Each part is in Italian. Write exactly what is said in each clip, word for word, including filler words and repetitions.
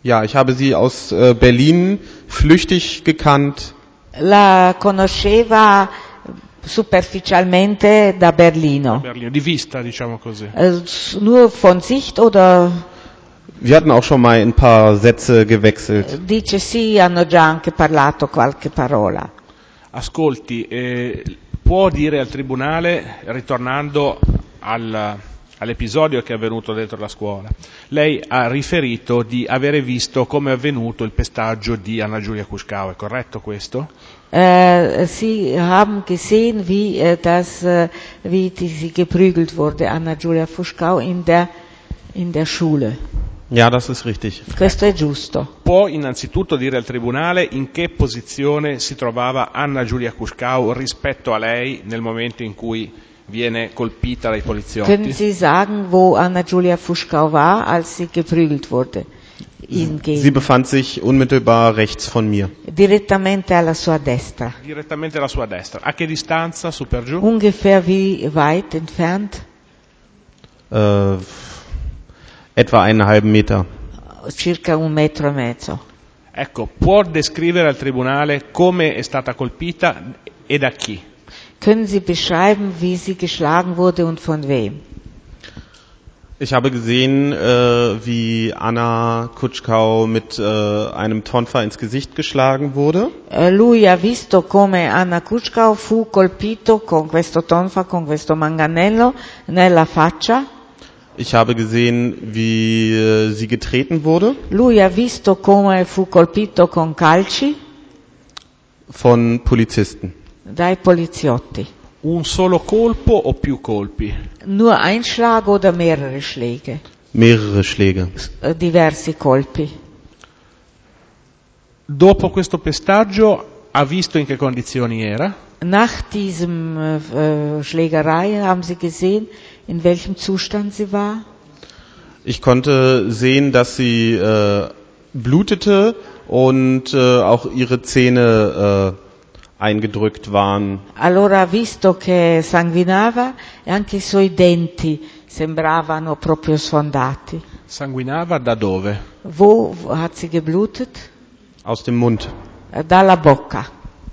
Ja, ich habe sie aus äh, Berlin flüchtig gekannt. La conosceva superficialmente da Berlino. Berlino, di vista, diciamo così. Äh, nur von Sicht oder Wir hatten auch schon mal ein paar Sätze gewechselt. dice sì, hanno già anche parlato qualche parola. Ascolti, eh, può dire al tribunale, ritornando al, all'episodio che è avvenuto dentro la scuola, lei ha riferito di avere visto come è avvenuto il pestaggio di Anna Giulia Kuschkau, è corretto questo? Äh, Sie haben gesehen, wie äh, das, äh, wie die, sie geprügelt wurde, Anna Giulia Kuschkau in der in der Schule. Ja, das ist richtig. Questo è giusto. Può innanzitutto dire al tribunale in che posizione si trovava Anna Giulia Kuschkau rispetto a lei nel momento in cui viene colpita dai poliziotti? Können Sie sagen, wo Anna Giulia Kuschkau war, als sie geprügelt wurde? Ihm Sie gegen. befand sich unmittelbar rechts von mir. Direttamente alla sua destra. Direttamente alla sua destra. A che distanza, su per giù? Ungefähr wie weit entfernt? Äh, etwa einen halben Meter. Circa un metro e mezzo. Ecco, può descrivere al tribunale come è stata colpita e da chi? Können Sie beschreiben, wie sie geschlagen wurde und von wem? Ich habe gesehen, äh, wie Anna Kuschkau mit äh, einem Tonfa ins Gesicht geschlagen wurde. Eh, Lui ha visto come Anna Kuschkau fu colpito con questo tonfa, con questo manganello nella faccia. Ich habe gesehen, wie äh, sie getreten wurde Lui ha visto come fu colpito con calci von Polizisten. dai poliziotti. Un solo colpo o più colpi? Nur ein Schlag oder mehrere Schläge? Mehrere Schläge. Eh, Diversi colpi. Dopo questo pestaggio ha visto in che condizioni era? Nach diesem äh, Schlägerei haben Sie gesehen, in welchem Zustand sie war? Ich konnte sehen, dass sie äh, blutete und äh, auch ihre Zähne äh, eingedrückt waren. Allora ha visto che sanguinava e anche i suoi denti sembravano proprio sfondati. Sanguinava da dove? Wo hat sie geblutet? Aus dem Mund. Eh, Dalla bocca.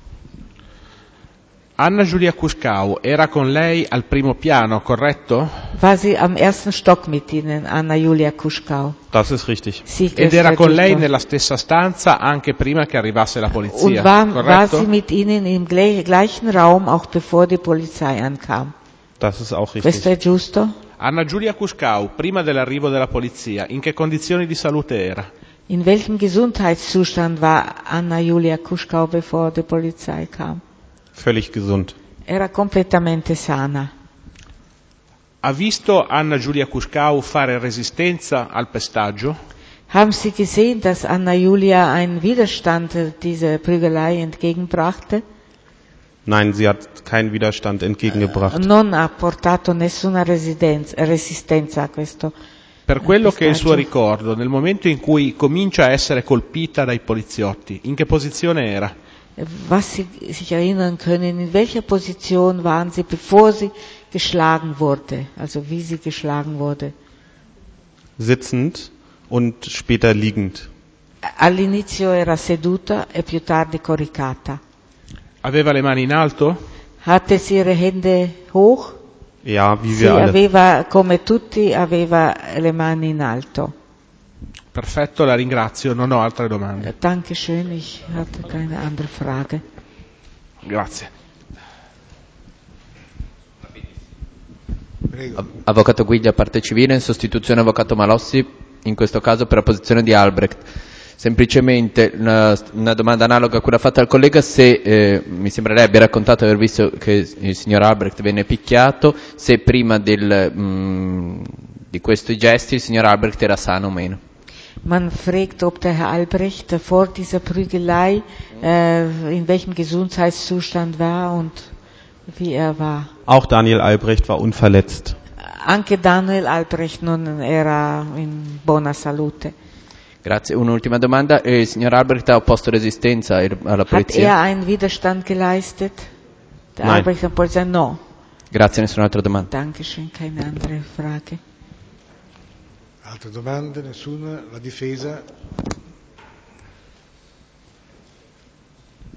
Anna Giulia Kuschkau era con lei al primo piano, corretto? War sie am ersten Stock mit Ihnen, Anna Julia Kuschkau? Das ist richtig. Sì, Ed questo era è con lei giusto. nella stessa stanza anche prima che arrivasse la Und polizia, war, war corretto? sie mit Ihnen im gle- gleichen Raum, auch bevor die Polizei ankam? Das ist auch Questo richtig. è giusto? Anna Giulia Kuschkau, prima dell'arrivo della polizia, in che condizioni di salute era? In welchem Gesundheitszustand war Anna Julia Kuschkau, bevor die Polizei kam? Völlig gesund. Era completamente sana. Ha visto Anna Giulia Kuschkau fare resistenza al pestaggio? Haben Sie gesehen, dass Anna Julia einen Widerstand dieser Prügelei entgegenbrachte? Nein, sie hat keinen Widerstand entgegengebracht. Non ha portato nessuna residenza- resistenza a questo. Per quello che è il suo pestaggio. ricordo, nel momento in cui comincia a essere colpita dai poliziotti, in che posizione era? Was Sie sich erinnern können, in welcher Position waren Sie, bevor sie geschlagen wurde? Also wie sie geschlagen wurde? Sitzend und später liegend. All'inizio era seduta e più tardi coricata. Aveva le mani in alto? Hatte sie ihre Hände hoch? Ja, wie Sì, wir alle. aveva, come tutti, aveva le mani in alto. Perfetto, la ringrazio, non ho altre domande. Dankeschön, ich hatte keine andere Frage. Grazie. Av- Avvocato Guiglia, parte civile, in sostituzione Avvocato Malossi, in questo caso per la posizione di Albrecht. Semplicemente una, una domanda analoga a quella fatta al collega, se eh, mi sembra lei abbia raccontato di aver visto che il signor Albrecht venne picchiato, se prima del, mh, di questi gesti il signor Albrecht era sano o meno. Man fragt, ob der Herr Albrecht vor dieser Prügelei äh, in welchem Gesundheitszustand war und wie er war. Auch Daniel Albrecht war unverletzt. Anche Daniel Albrecht non era in buona salute. Grazie. Un'ultima domanda, eh, il signor Albrecht ha opposto resistenza alla Hat polizia? er einen Widerstand geleistet? Der Nein. Albrecht der Polizei? No. Grazie, nessun'altra domanda. Dankeschön, keine andere Frage. Altre domande? Nessuna? La difesa?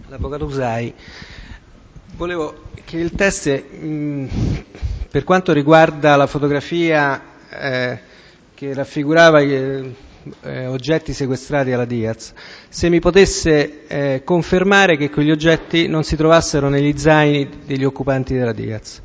l'avvocato Usai, volevo che il test, mh, per quanto riguarda la fotografia eh, che raffigurava eh, eh, oggetti sequestrati alla Diaz, se mi potesse eh, confermare che quegli oggetti non si trovassero negli zaini degli occupanti della Diaz.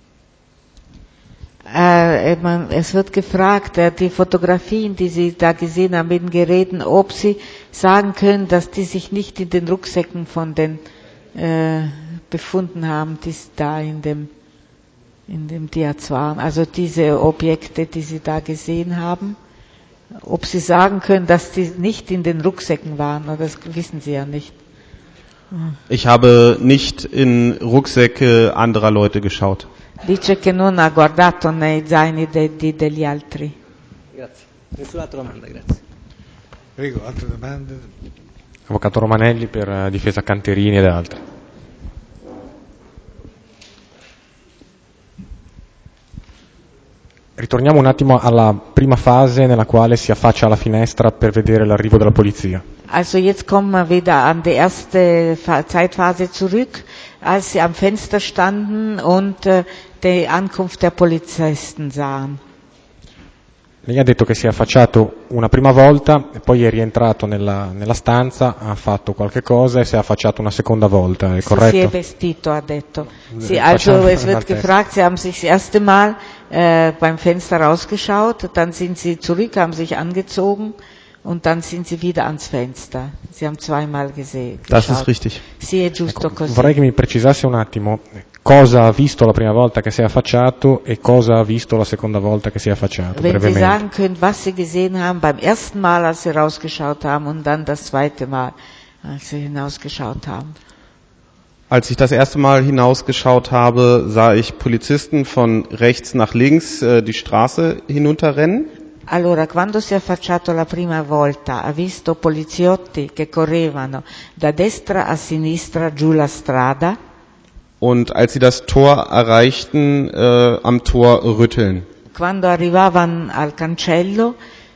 Äh, man, es wird gefragt, äh, die Fotografien, die Sie da gesehen haben mit den Geräten, ob Sie sagen können, dass die sich nicht in den Rucksäcken von den äh, befunden haben, die da in dem, in dem Diaz waren. Also diese Objekte, die Sie da gesehen haben, ob Sie sagen können, dass die nicht in den Rucksäcken waren, oder das wissen Sie ja nicht. Ich habe nicht in Rucksäcke anderer Leute geschaut. Dice che non ha guardato nei zaini de, di, degli altri. Grazie. Nessun'altra domanda, grazie. Prego, altre domande? Avvocato Romanelli per uh, difesa Canterini ed altri. Ritorniamo un attimo alla prima fase nella quale si affaccia alla finestra per vedere l'arrivo della polizia. Also jetzt kommen wir wieder an die erste Zeitphase zurück, als sie am Fenster standen und äh, die Ankunft der Polizisten sahen. Lei ha detto che si è affacciato una prima volta, e poi è rientrato nella, nella stanza, ha fatto qualche cosa e si è affacciato una seconda volta, è corretto? Si è vestito, ha detto. Sie, also es wird gefragt, Sie haben sich das erste Mal äh, beim Fenster rausgeschaut, dann sind Sie zurück, haben sich angezogen und dann sind Sie wieder ans Fenster. Sie haben zweimal gesehen. Das ist richtig. Sì, è giusto Ecco, così. vorrei che mi precisasse un attimo cosa ha visto la prima volta che si è affacciato e cosa ha visto la seconda volta che si è affacciato, Wenn Sie brevemente. sagen können, was Sie gesehen haben beim ersten Mal, als Sie rausgeschaut haben und dann das zweite Mal, als Sie hinausgeschaut haben. Als ich das erste Mal hinausgeschaut habe, sah ich Polizisten von rechts nach links äh, die Straße hinunterrennen. Allora, quando si è affacciato la prima volta, ha visto poliziotti che correvano da destra a sinistra giù la strada. Und als sie das Tor erreichten, äh, am Tor rütteln. Quando arrivavano al cancello,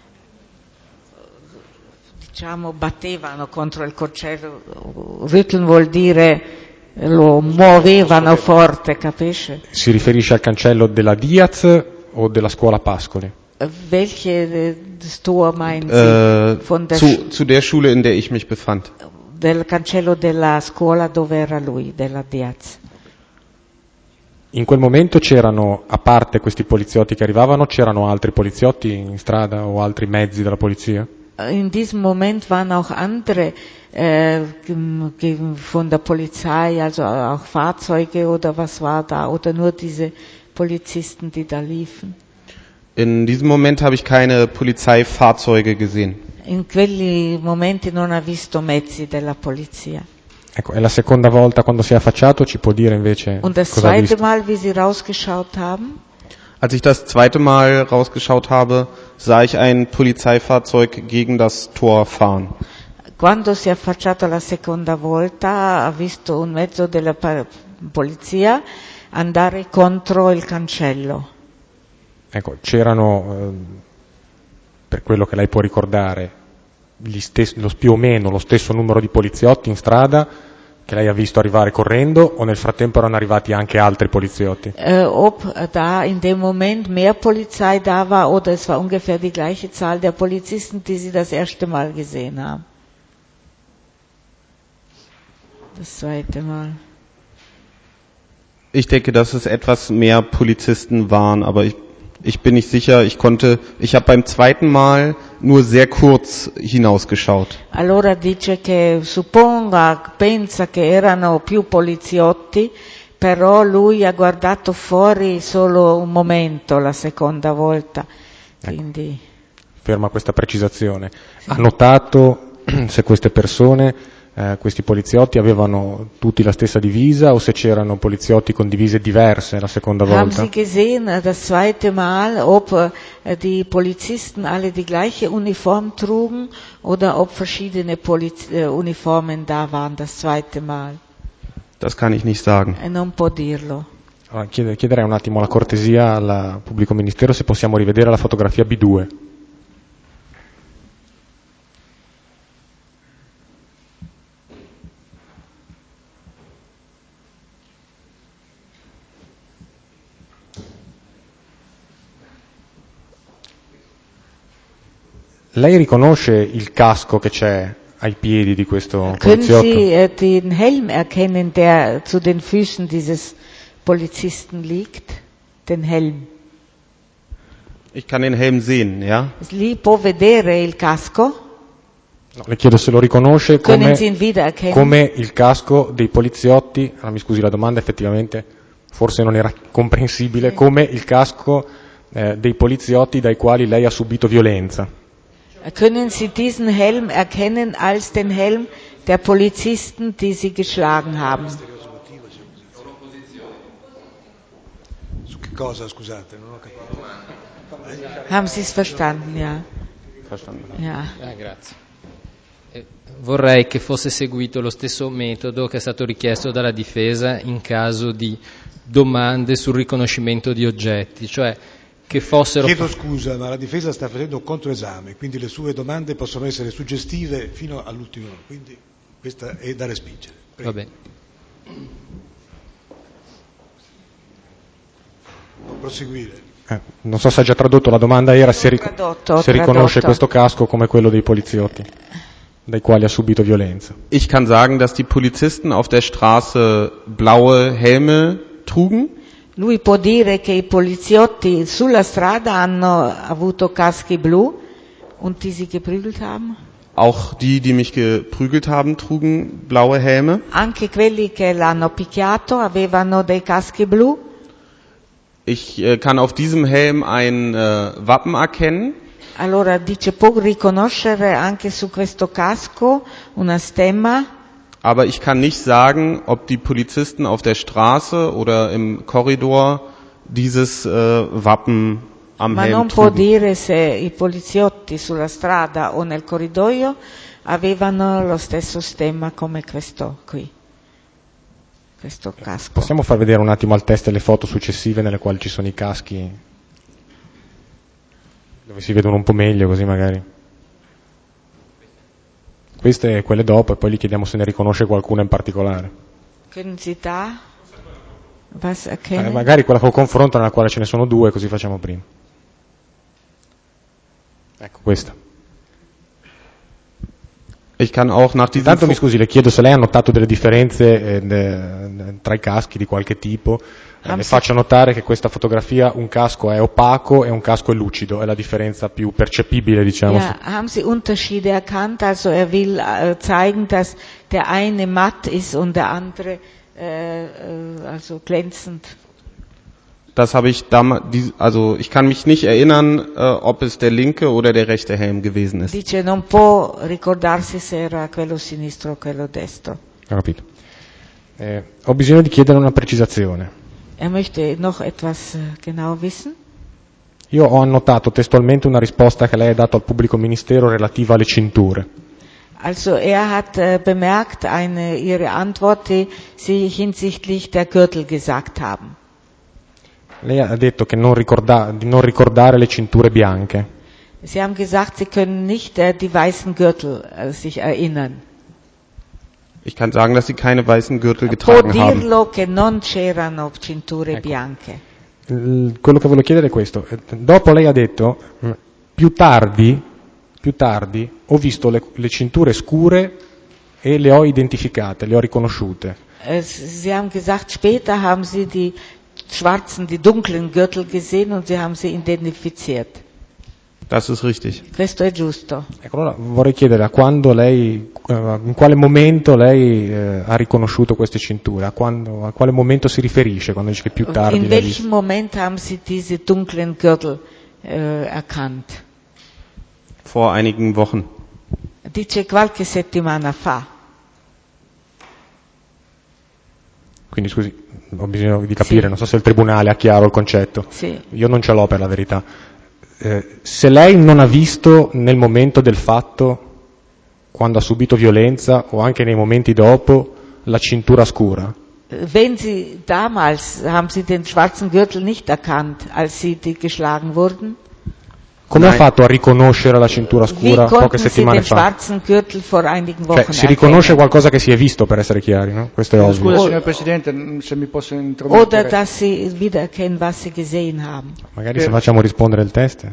diciamo, battevano contro il cancello. Rütteln vuol dire lo muovevano forte, capisce? Si riferisce al cancello della Diaz o della scuola Pascoli? Welche Tor meinen Sie? Äh, Von der zu, zu der Schule, in der ich mich befand. Del cancello della scuola dove era lui, della Diaz. In quel momento c'erano, a parte questi poliziotti che arrivavano, c'erano altri poliziotti in strada o altri mezzi della polizia? In diesem Moment waren auch andere äh, von der Polizei, also auch Fahrzeuge oder was war da, oder nur diese Polizisten, die da liefen? In diesem Moment habe ich keine Polizeifahrzeuge gesehen. In quelli momenti non ha visto mezzi della polizia. Ecco, e la seconda volta quando si è affacciato ci può dire invece Und das cosa ha zweite visto? Mal, wie Sie rausgeschaut haben? Als ich das zweite Mal rausgeschaut habe, sah ich ein Polizeifahrzeug gegen das Tor fahren. Quando si è affacciato la seconda volta, ha visto un mezzo della polizia andare contro il cancello. Ecco, c'erano, eh, per quello che lei può ricordare, gli stessi, lo, più o meno lo stesso numero di poliziotti in strada che lei ha visto arrivare correndo, o nel frattempo erano arrivati anche altri poliziotti? Äh, ob da in dem Moment mehr Polizei da war oder es war ungefähr die gleiche Zahl der Polizisten, die Sie das erste Mal gesehen haben. Das zweite Mal. Ich denke, dass es etwas mehr Polizisten waren, aber ich, ich bin nicht sicher. Ich konnte, ich habe beim zweiten Mal nur sehr kurz hinausgeschaut. Allora dice che supponga, pensa che erano più poliziotti, però lui ha guardato fuori solo un momento la seconda volta. Quindi Ferma questa precisazione. Ha notato se queste persone, eh, questi poliziotti avevano tutti la stessa divisa o se c'erano poliziotti con divise diverse la seconda haben volta? Sie gesehen, äh, das zweite Mal, ob äh, die Polizisten alle die gleiche Uniform trugen oder ob verschiedene Poliz- äh, Uniformen da waren das zweite Mal? Das kann ich nicht sagen. E non può dirlo. Allora, chied- chiederei un attimo la cortesia al pubblico ministero se possiamo rivedere la fotografia B due. lei riconosce il casco che c'è ai piedi di questo Können poliziotto? Sie äh, den Helm erkennen, der zu den Füßen dieses Polizisten liegt? Den Helm. Ich kann den Helm sehen, ja? Lì può vedere il casco? No, le chiedo se lo riconosce Können Sie come, ihn wiedererkennen? come il casco dei poliziotti, ah, mi scusi la domanda effettivamente forse non era comprensibile, come il casco eh, dei poliziotti dai quali lei ha subito violenza. Können Sie diesen Helm erkennen als den Helm der Polizisten, die Sie geschlagen haben? Su che cosa, scusate, non ho capito. Haben Sie es verstanden, ja? Ja. Ah, grazie. Eh, Vorrei che fosse seguito lo stesso metodo che è stato richiesto dalla difesa in caso di domande sul riconoscimento di oggetti, cioè che fossero... Chiedo scusa, ma la difesa sta facendo un controesame, quindi le sue domande possono essere suggestive fino all'ultimo, quindi questa è da respingere. Prego. Va bene. Può proseguire. Eh, non so se ha già tradotto, la domanda era se, ric- tradotto, se riconosce tradotto. questo casco come quello dei poliziotti dai quali ha subito violenza. Ich kann sagen, dass die Polizisten auf der Straße blaue Helme trugen. Lui può dire che i poliziotti sulla strada hanno avuto caschi blu und die sie geprügelt haben. Auch die, die mich geprügelt haben, trugen blaue Helme. Anche quelli che l'hanno picchiato avevano dei caschi blu. Ich äh, kann auf diesem Helm ein äh, Wappen erkennen. Allora dice può riconoscere anche su questo casco una stemma, Aber ich kann nicht sagen, ob die Polizisten auf der Straße oder im Korridor dieses äh, Wappen am ma Helm non può trugen. dire se i poliziotti sulla strada o nel corridoio avevano lo stesso stemma come questo qui, questo casco. Possiamo far vedere un attimo al test le foto successive nelle quali ci sono i caschi, dove si vedono un po' meglio, così magari. Queste e quelle dopo, e poi gli chiediamo se ne riconosce qualcuna in particolare. Können Sie da was Eh, erkennen? magari quella col confronto nella quale ce ne sono due, così facciamo prima. Ecco questa. Ich kann auch nach diesem Intanto mi Fo- scusi, le chiedo se lei ha notato delle differenze eh, de- tra i caschi di qualche tipo. Eh, Ah, le sì. faccio notare che questa fotografia un casco è opaco e un casco è lucido, è la differenza più percepibile, diciamo. Ja, haben Sie Unterschiede erkannt? Also er will äh, zeigen, dass der eine matt ist und der andere äh, äh, also glänzend. Das habe ich damals, also ich kann mich nicht erinnern, äh, ob es der linke oder der rechte Helm gewesen ist. Dice non può ricordarsi se era quello sinistro o quello destro. Ho capito. Eh, ho bisogno di chiedere una precisazione. Er möchte noch etwas äh, genau wissen. Io ho annotato testualmente una risposta che lei ha dato al pubblico ministero relativa alle cinture. Also er hat äh, bemerkt eine, Ihre Antwort, die Sie hinsichtlich der Gürtel gesagt haben. Lei ha detto che non ricorda- di non ricordare le cinture bianche. Sie haben gesagt, Sie können nicht äh, die weißen Gürtel äh, sich erinnern. Ich kann sagen, dass sie keine weißen Gürtel Può getragen haben. dirlo che non c'erano cinture bianche. Il- Quello che volevo chiedere è questo. Eh, Dopo lei ha detto, mh, più tardi, più tardi ho visto le, le cinture scure e le ho identificate, le ho riconosciute. Äh, Sie haben gesagt, später haben Sie die schwarzen, die dunklen Gürtel gesehen und Sie haben sie identifiziert. Das ist richtig. Questo è giusto. Ecco, allora vorrei chiedere a quando lei, eh, in quale momento lei eh, ha riconosciuto queste cinture, a, quando, a quale momento si riferisce quando dice che più tardi In le ha welchem viste? Moment haben Sie diese dunklen Gürtel äh, erkannt? Vor einigen Wochen. Dice qualche settimana fa. Quindi scusi, ho bisogno di capire, Sì. non so se il tribunale ha chiaro il concetto. Sì. Io non ce l'ho per la verità. Eh, se lei non ha visto nel momento del fatto, quando ha subito violenza o anche nei momenti dopo, la cintura scura, Wenn Sie damals, haben Sie den schwarzen Gürtel nicht erkannt, als Sie die geschlagen wurden? come ha Nein. fatto a riconoscere la cintura Wie scura poche konnten Sie settimane den fa? schwarzen Gürtel vor einigen Wochen Cioè, si riconosce erkennen? qualcosa che si è visto, per essere chiari, no? Questo è ovvio. Scusa O- signor Presidente, se mi posso Oder intromettere. dass Sie wiedererkennen, was Sie gesehen haben. Magari se facciamo rispondere il test.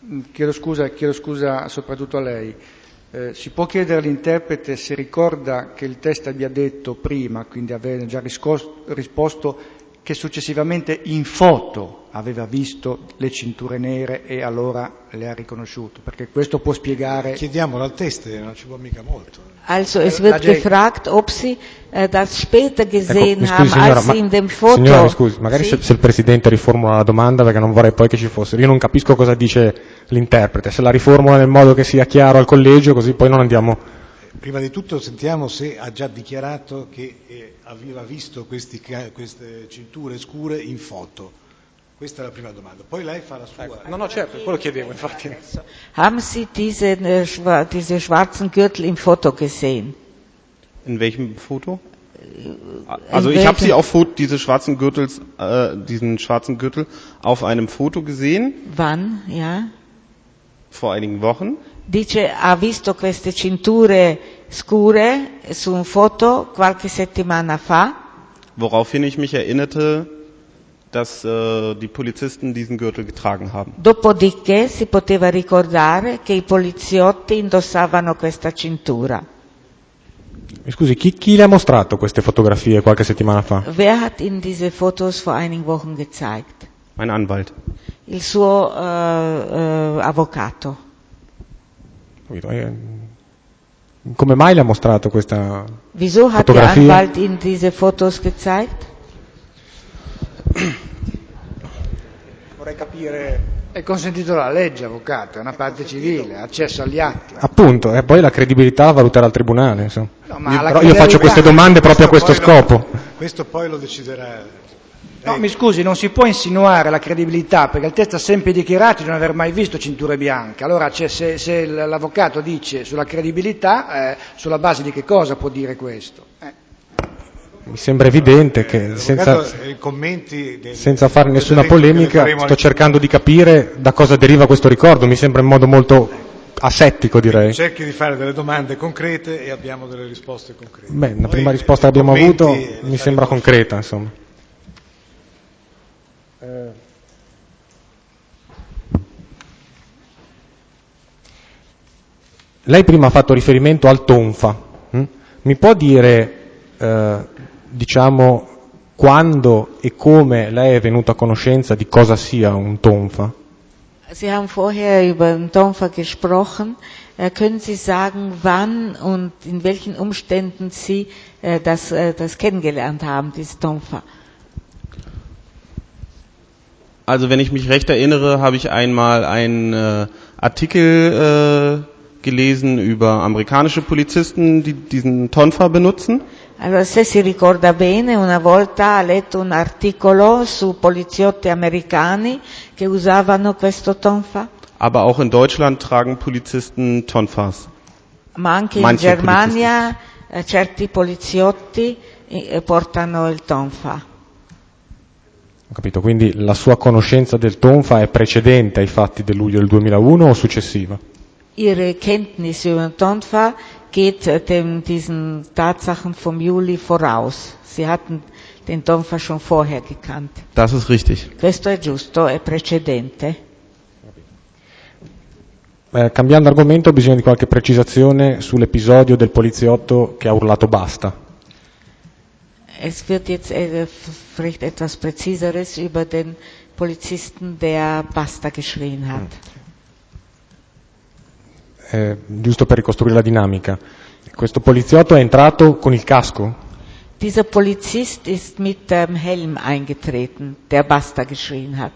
chiedo scusa, chiedo scusa soprattutto a lei. Eh, si può chiedere all'interprete se ricorda che il test abbia detto prima, quindi aveva già riscos- risposto, che successivamente in foto aveva visto le cinture nere e allora le ha riconosciuto, perché questo può spiegare... Chiediamolo al test, non ci può mica molto. Also es wird gefragt, ob Sie äh, das später gesehen ecco, haben, scusi, signora, als ma, Sie in dem Foto... Signora, mi scusi, magari sì? se, se il Presidente riformula la domanda, perché non vorrei poi che ci fosse. Io non capisco cosa dice l'interprete, se la riformula nel modo che sia chiaro al collegio, così poi non andiamo... Prima di tutto sentiamo se ha già dichiarato che eh, aveva visto questi, queste cinture scure in foto. Questa è la prima domanda. Poi lei fa la sua. Ecco. No, no, certo, quello chiedevo, infatti. Haben Sie diese, äh, schwa- diese schwarzen Gürtel im Foto gesehen? In welchem Foto? Also ich habe sie auf Foto, diese schwarzen Gürtels, äh, diesen schwarzen Gürtel auf einem Foto gesehen. Wann, ja? Vor einigen Wochen. Dice, ha visto queste cinture scure su un foto qualche settimana fa. Woraufhin ich mich erinnerte, dass äh, die Polizisten diesen Gürtel getragen haben. Dopodiché si poteva ricordare che i poliziotti indossavano questa cintura. Mi scusi, chi, chi le ha mostrato queste fotografie qualche settimana fa? Wer hat Ihnen diese Fotos vor einigen Wochen gezeigt? Mein Anwalt. Il suo äh, äh, avvocato. Come mai le ha mostrato questa Wieso hat der fotografia? Anwalt Ihnen diese Fotos gezeigt? Vorrei capire... È consentito dalla legge, avvocato, è una parte civile, accesso agli atti. Appunto, e poi la credibilità valuterà al tribunale. Insomma. No, ma io, la però io faccio queste domande proprio a questo scopo. Lo, questo poi lo deciderà. No, mi scusi, non si può insinuare la credibilità, perché il test ha sempre dichiarato di non aver mai visto cinture bianche. Allora, c'è, se, se l'avvocato dice sulla credibilità, eh, sulla base di che cosa può dire questo? Eh. Mi sembra evidente che senza, del, senza fare nessuna polemica sto cercando di capire da cosa deriva questo ricordo, mi sembra in modo molto asettico, direi. Cerchi di fare delle domande concrete e abbiamo delle risposte concrete. Beh, la prima risposta che abbiamo avuto mi sembra concreta, insomma. Eh. Lei prima ha fatto riferimento al tonfa. Hm? Mi può dire, eh, diciamo, quando e come lei è venuto a conoscenza di cosa sia un tonfa? Sie haben vorher über den Tonfa gesprochen. Äh, können Sie sagen, wann und in welchen Umständen Sie äh, das, äh, das kennengelernt haben, dieses Tonfa? Also wenn ich mich recht erinnere, habe ich einmal einen äh, Artikel äh, gelesen über amerikanische Polizisten, die diesen Tonfa benutzen. Allora, se si ricorda bene, una volta ha letto un articolo su poliziotti americani che usavano questo tonfa. Aber auch in Deutschland tragen Polizisten Tonfas. Ma anche in Manche Germania eh, certi poliziotti eh, portano il tonfa. Ho capito, quindi la sua conoscenza del tonfa è precedente ai fatti del luglio del duemilauno o successiva? Ihre Kenntnis über den Tonfa geht dem, diesen Tatsachen vom Juli voraus. Sie hatten den Tonfa schon vorher gekannt. Das ist richtig. Questo è giusto, è precedente. Eh, cambiando argomento, ho bisogno di qualche precisazione sull'episodio del poliziotto che ha urlato basta. Es wird jetzt äh, vielleicht etwas Präziseres über den Polizisten, der Basta geschrien hat. Eh, giusto per ricostruire la dinamica. Questo poliziotto è entrato con il casco? Dieser Polizist ist mit dem Helm eingetreten, der Basta geschrien hat.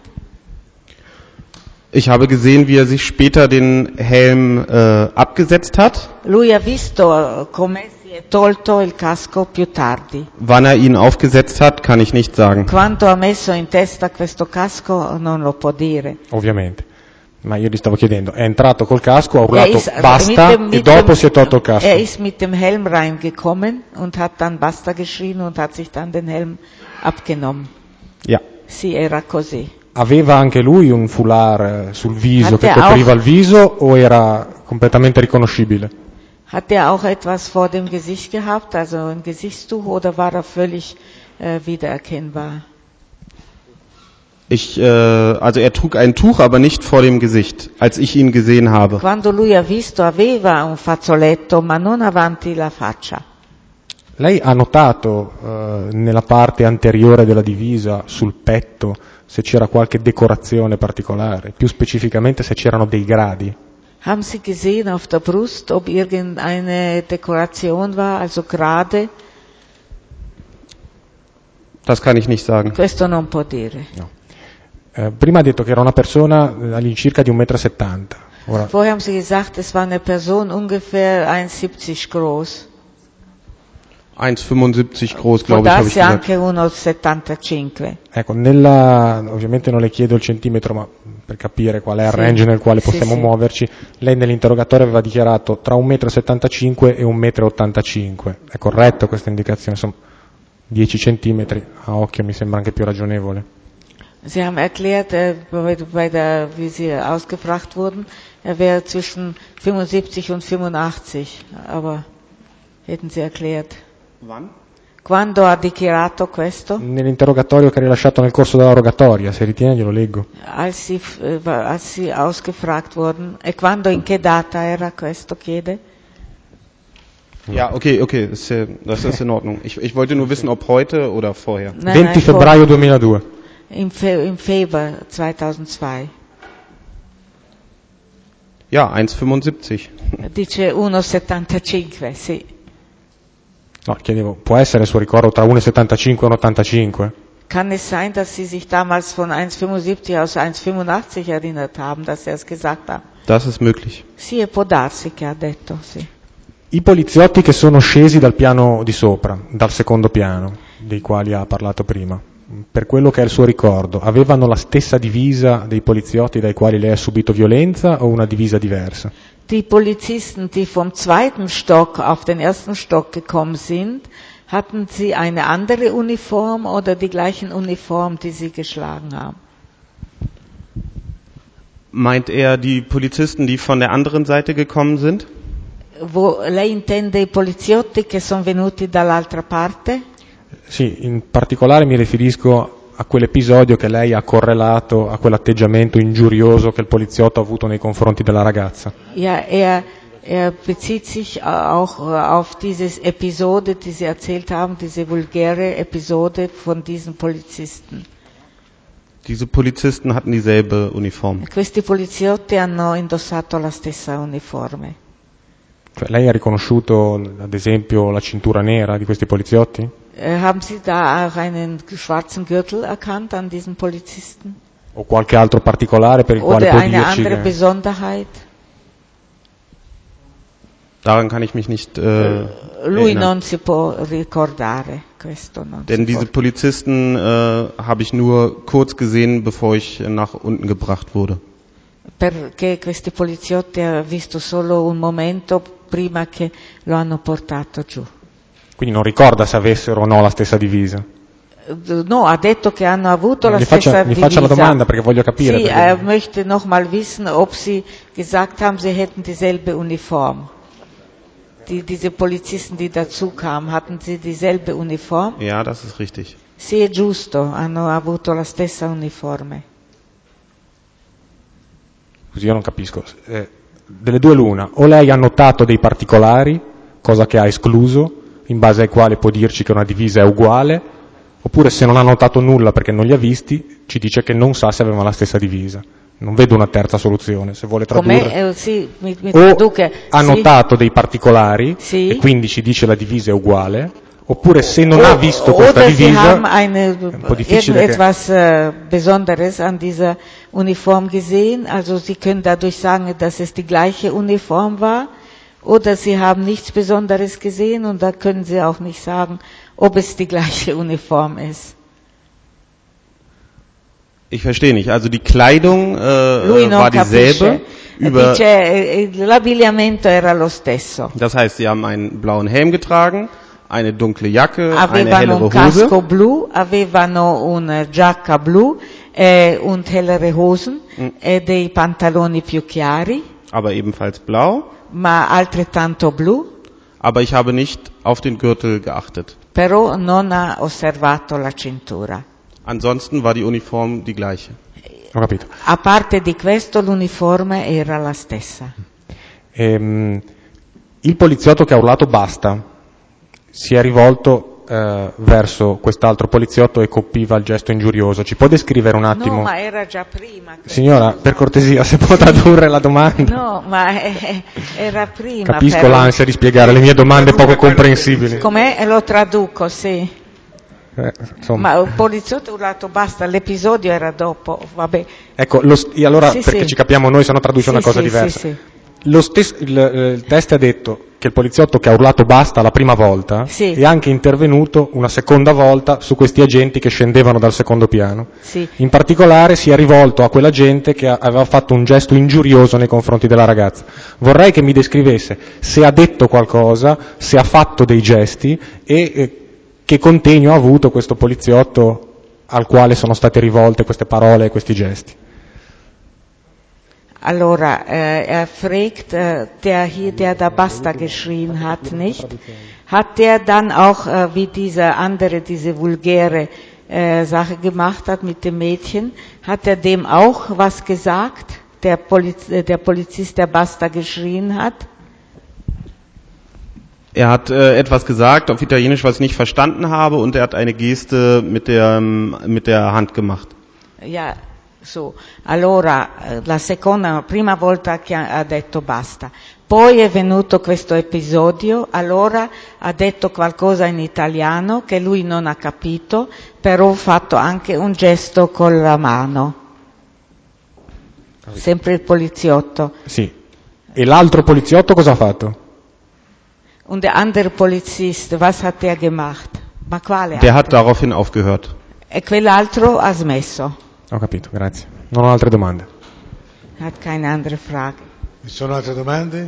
Ich habe gesehen, wie er sich später den Helm äh, abgesetzt hat. Lui ha visto come si è tolto il casco più tardi. Wann er ihn aufgesetzt hat, kann ich nicht sagen. Quando ha messo in testa questo casco non lo può dire. Ovviamente. Ma io gli stavo chiedendo, è entrato col casco, ha Er urlato ist basta mit dem, e mit dopo dem, si è tolto il casco. Er ist mit dem Helm reingekommen und hat dann Basta geschrien und hat sich dann den Helm abgenommen. Ja. Sì, era così. Aveva anche lui un foulard sul viso Hatte che copriva auch- il viso o era completamente riconoscibile? Hat er auch etwas vor dem Gesicht gehabt, also ein Gesichtstuch, oder war er völlig äh, wiedererkennbar? Ich, äh, also er trug ein Tuch, aber nicht vor dem Gesicht, als ich ihn gesehen habe. Quando lui ha visto aveva un fazzoletto, ma non avanti la faccia. Lei ha notato eh, nella parte anteriore della divisa, sul petto, se c'era qualche decorazione particolare, più specificamente se c'erano dei gradi? Haben Sie gesehen auf der Brust, ob irgendeine Dekoration war, also Grade? Das kann ich nicht sagen. Questo non può dire. No. Eh, prima ha detto che era una persona all'incirca di un metro e settanta. Ora, Vorher haben Sie gesagt, es war eine Person ungefähr eins Komma siebzig groß. eins Komma fünfundsiebzig groß, Può glaube ich, habe ich darsi gesagt. anche uno virgola settantacinque. ecco, nella, ovviamente non le chiedo il centimetro, ma per capire qual è il Sì. range nel quale Sì, possiamo sì. muoverci, lei nell'interrogatorio aveva dichiarato tra un metro e settantacinque e un metro e ottantacinque. È corretto questa indicazione? Insomma, dieci centimetri a occhio mi sembra anche più ragionevole. Sie haben erklärt, äh, bei, bei der, wie Sie ausgefragt wurden, er wäre zwischen fünfundsiebzig und fünfundachtzig, aber hätten Sie erklärt. Wann? Quando ha dichiarato questo? Nell'interrogatorio che ha rilasciato nel corso della rogatoria, se ritiene glielo leggo. Als Sie, äh, als Sie ausgefragt wurden, e quando, in che data era questo, chiede? Ja, okay, okay, das ist, äh, das ist in Ordnung. Ich, ich wollte nur wissen, ob heute oder vorher. Nein, venti nein, febbraio duemiladue. Im, Fe- im Februar zweitausendzwei. Ja, eins Komma fünfundsiebzig. Dice uno virgola settantacinque, sì. No, chiedevo, può essere il suo ricordo tra uno virgola settantacinque e uno virgola ottantacinque? Kann es sein, dass Sie sich damals von eins Komma fünfundsiebzig aus eins Komma fünfundachtzig erinnert haben, dass er es gesagt hat? Das ist möglich. Sì, e può darsi che ha detto, sì. I poliziotti che sono scesi dal piano di sopra, dal secondo piano, dei quali ha parlato prima, per quello che è il suo ricordo, avevano la stessa divisa dei poliziotti dai quali lei ha subito violenza o una divisa diversa? Die Polizisten, die vom zweiten Stock auf den ersten Stock gekommen sind, hatten sie eine andere Uniform oder die gleichen Uniform, die sie geschlagen haben? Meint er die Polizisten, die von der anderen Seite gekommen sind? Wo, lei intende i poliziotti che sono venuti dall'altra parte? Sì, in particolare mi riferisco a quell'episodio che lei ha correlato a quell'atteggiamento ingiurioso che il poliziotto ha avuto nei confronti della ragazza. Ja, er, er bezieht sich auch auf diese Episode, die Sie erzählt haben, diese vulgäre Episode von diesen Polizisten. Diese Polizisten hatten dieselbe Uniform. Questi poliziotti hanno indossato la stessa uniforme. Cioè, lei ha riconosciuto, ad esempio, la cintura nera di questi poliziotti? Äh, haben Sie da auch einen schwarzen Gürtel erkannt an diesen Polizisten? O qualche altro particolare per il quale Oder può eine dirci andere che... Besonderheit? Daran kann ich mich nicht äh, Lui erinnern. non si può ricordare questo. Non Denn si diese può. Polizisten äh, habe ich nur kurz gesehen, bevor ich nach unten gebracht wurde. Perché questi poliziotti ha visto solo un momento prima che lo hanno portato giù. Quindi non ricorda se avessero o no la stessa divisa. No, ha detto che hanno avuto la Mi stessa faccia, mi divisa. faccia la domanda perché voglio capire. Sì, perché- er möchte noch mal wissen, ob Sie gesagt haben, Sie hätten dieselbe Uniform. Die, diese Polizisten, die dazu kamen, hatten sie dieselbe Uniform? Ja, das ist richtig. Sì, è giusto, hanno avuto la stessa uniforme. Così io non capisco. Eh, delle due l'una, o lei ha notato dei particolari, cosa che ha escluso, in base ai quali può dirci che una divisa è uguale, oppure se non ha notato nulla perché non li ha visti, ci dice che non sa se avevano la stessa divisa. Non vedo una terza soluzione, se vuole tradurre. Com'è? Eh, sì, mi, mi O traduca. ha Sì. notato dei particolari Sì. e quindi ci dice la divisa è uguale, oppure se non O- ha visto questa Oder Sie divisa haben eine, è un po' difficile che... irgendetwas äh, Besonderes an dieser Uniform gesehen, also Sie können dadurch sagen, dass es die gleiche Uniform war, oder Sie haben nichts Besonderes gesehen und da können Sie auch nicht sagen, ob es die gleiche Uniform ist. Ich verstehe nicht. Also die Kleidung äh, Lui non war dieselbe. capisce. Über, Dice, eh, l'abbigliamento era lo stesso. das heißt, sie haben einen blauen Helm getragen, eine dunkle Jacke, eine Avevano hellere un casco Hose. blu, avevano una giacca blu eh, und hellere Hosen Mm. e dei pantaloni più chiari, Aber ebenfalls blau. ma altrettanto blu, Aber ich habe nicht auf den Gürtel geachtet. però non ha osservato la cintura. Ansonsten war die Uniform die gleiche. Ho capito. A parte di questo l'uniforme era la stessa. Ehm, il poliziotto che ha urlato basta si è rivolto eh, verso quest'altro poliziotto e colpiva il gesto ingiurioso. Ci può descrivere un attimo? No, ma era già prima. Signora, per cortesia, se può tradurre la domanda. No, ma eh, era prima. Capisco però. l'ansia di spiegare le mie domande poco comprensibili. Com'è? Lo traduco, sì. Eh, insomma. Ma il poliziotto ha urlato basta, l'episodio era dopo, vabbè. Ecco, lo, allora Sì, perché sì. ci capiamo noi, se no traduce Sì, una cosa sì, diversa. sì, sì. Lo stesso, il, il test ha detto che il poliziotto che ha urlato basta la prima volta Sì. è anche intervenuto una seconda volta su questi agenti che scendevano dal secondo piano. Sì. In particolare si è rivolto a quella gente che aveva fatto un gesto ingiurioso nei confronti della ragazza. Vorrei che mi descrivesse se ha detto qualcosa, se ha fatto dei gesti e eh, che contegno ha avuto questo poliziotto al quale sono state rivolte queste parole e questi gesti. Allora, äh, er fragt, äh, der hier, der da Basta geschrien hat, nicht? Hat der dann auch, äh, wie dieser andere, diese vulgäre äh, Sache gemacht hat mit dem Mädchen, hat er dem auch was gesagt, der, Poliz äh, der Polizist, der Basta geschrien hat? Er hat äh, etwas gesagt auf Italienisch, was ich nicht verstanden habe, und er hat eine Geste mit der, mit der Hand gemacht. Ja, so. Allora, la seconda, la prima volta che ha detto basta. Poi è venuto questo episodio, allora ha detto qualcosa in italiano che lui non ha capito, però ha fatto anche un gesto con la mano. Sempre il poliziotto. Sì. E l'altro poliziotto cosa ha fatto? Und der andere Polizist, was hat der gemacht? Ma quale Der altro? hat daraufhin aufgehört. E quell'altro ha smesso. Ho capito, grazie. Non ho altre domande. Hat keine andere Frage. Ci sono altre domande?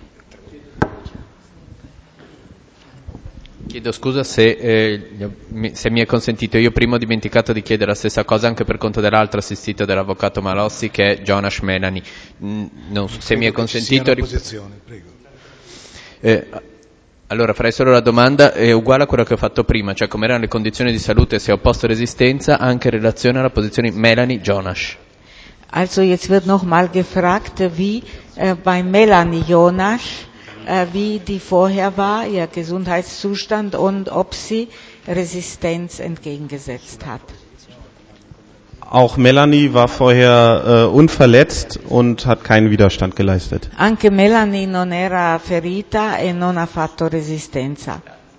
Chiedo scusa se, eh, se mi è consentito, io prima ho dimenticato di chiedere la stessa cosa anche per conto dell'altro assistito dell'avvocato Malossi, che è Jonas Melani. Mm, non so, se mi è consentito... Posizione, prego. Eh, allora farei solo la domanda, è uguale a quello che ho fatto prima, cioè come erano le condizioni di salute, se ho posto resistenza anche in relazione alla posizione Melanie Jonas. Also jetzt wird nochmal gefragt, wie äh, bei Melanie Jonas, äh, wie die vorher war, ihr Gesundheitszustand und ob sie Resistenz entgegengesetzt hat. Auch Melanie war vorher äh, unverletzt und hat keinen Widerstand geleistet. Anche Melanie non era ferita e non ha fatto resistenza.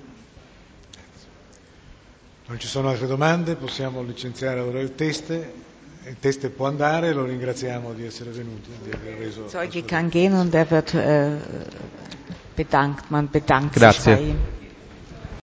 Non ci sono altre domande, possiamo licenziare ora il test. Il test può andare, lo ringraziamo di essere venuti, di aver reso. Zeuge kann gehen und er wird äh, bedankt, man bedankt Grazie. sich bei ihm.